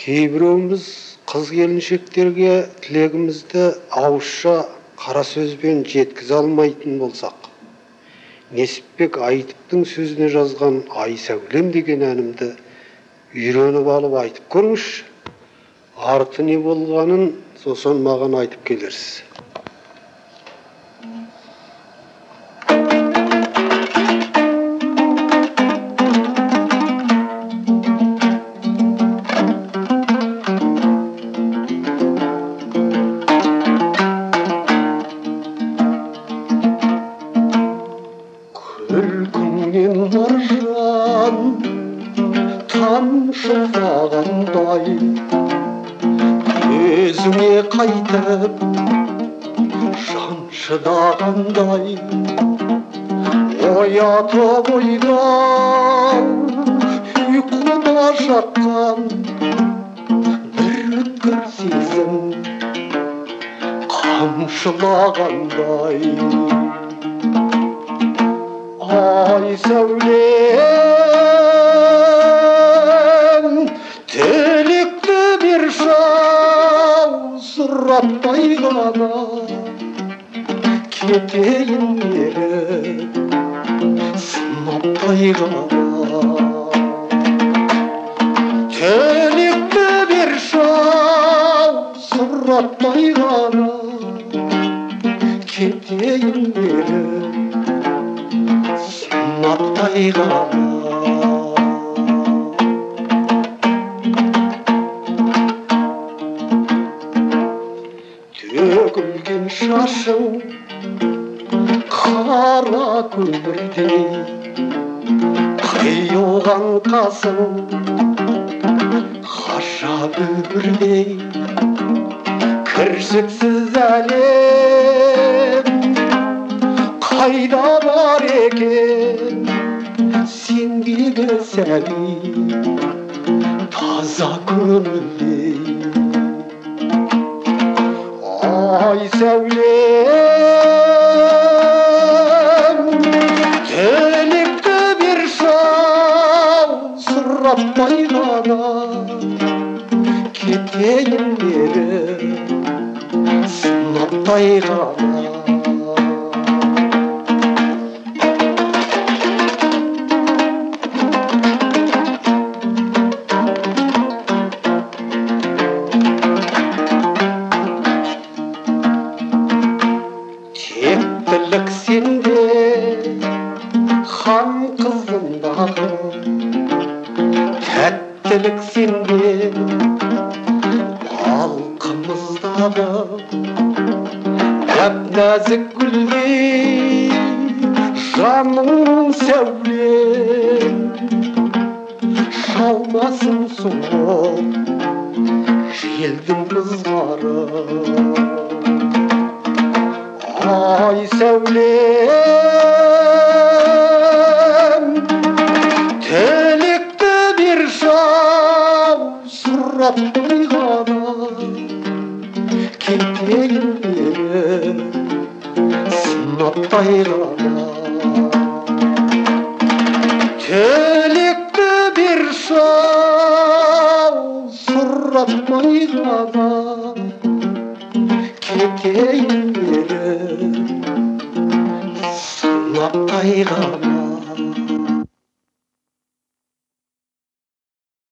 кейбіреуіміз қыз келіншектерге тілегімізді ауызша қара сөзбен жеткізе алмайтын болсақ, Несіпбек Айтыптың сөзіне жазған «Ай сәулем» деген әнімді үйреніп алып айтып көріңізші. Арты не болғанын сосын маған айтып келерсіз. Күлкіңнен маржан тамшылағандай, көзіңе қайтып жан шыдағандай, оятып ойдан ұйқыда жатқан бір өткір сезім қамшылағандай. Ай сәулем, тілекті берші сұратпай ғана, кетейін бері сынаптай ғана. Тілекті берші сұратпай ғана, кетейін бері сынаптай ғана. Төгілген шашың қара көмірдей, қиылған қасың ғажап өмірдей. Кіршіксіз әлем қайда бар екен, сендегі сәби таза көңілдей. Ай сәулем, тілекті берші сұратпай ғана, кетейін бері сынаптай ғана. Тектілік сенде, хан қызындағы, тәттілік сенде, бал қымыздағы. Нәп-нәзік гүлдей жаның сәулем, шалмасын соғып желдің ызғары. Ай сәулем, тілекті берші сұратпай ғана, кетейін бері сынаптай ғана. Тілекті берші сұратпай ғана, кетейін бері сынаптай ғана.